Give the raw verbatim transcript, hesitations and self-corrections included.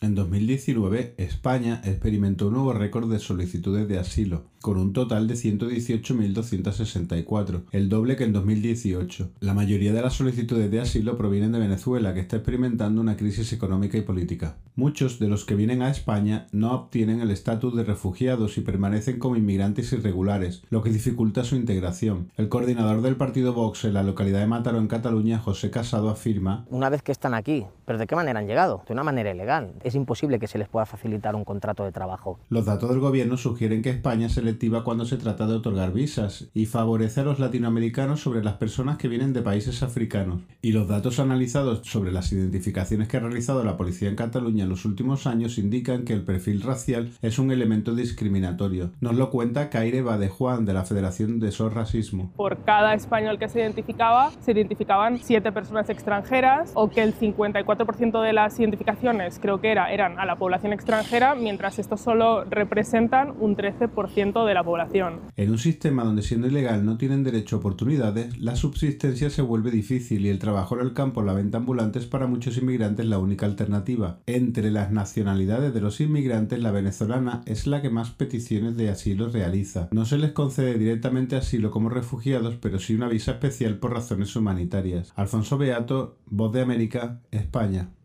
En dos mil diecinueve, España experimentó un nuevo récord de solicitudes de asilo, con un total de ciento dieciocho mil doscientas sesenta y cuatro, el doble que en dos mil dieciocho. La mayoría de las solicitudes de asilo provienen de Venezuela, que está experimentando una crisis económica y política. Muchos de los que vienen a España no obtienen el estatus de refugiados y permanecen como inmigrantes irregulares, lo que dificulta su integración. El coordinador del partido Vox en la localidad de Mataró, en Cataluña, José Casado, afirma: una vez que están aquí, ¿pero de qué manera han llegado? De una manera ilegal. Es imposible que se les pueda facilitar un contrato de trabajo. Los datos del gobierno sugieren que España es selectiva cuando se trata de otorgar visas y favorece a los latinoamericanos sobre las personas que vienen de países africanos. Y los datos analizados sobre las identificaciones que ha realizado la policía en Cataluña en los últimos años indican que el perfil racial es un elemento discriminatorio. Nos lo cuenta Kaire Badejuan, de la Federación de S O S Racismo. Por cada español que se identificaba, se identificaban siete personas extranjeras, o que el cincuenta y cuatro por ciento de las identificaciones, creo que era, eran a la población extranjera, mientras estos solo representan un trece por ciento de la población. En un sistema donde, siendo ilegal, no tienen derecho a oportunidades, la subsistencia se vuelve difícil y el trabajo en el campo o la venta ambulante es para muchos inmigrantes la única alternativa. Entre las nacionalidades de los inmigrantes, la venezolana es la que más peticiones de asilo realiza. No se les concede directamente asilo como refugiados, pero sí una visa especial por razones humanitarias. Alfonso Beato, Voz de América, España.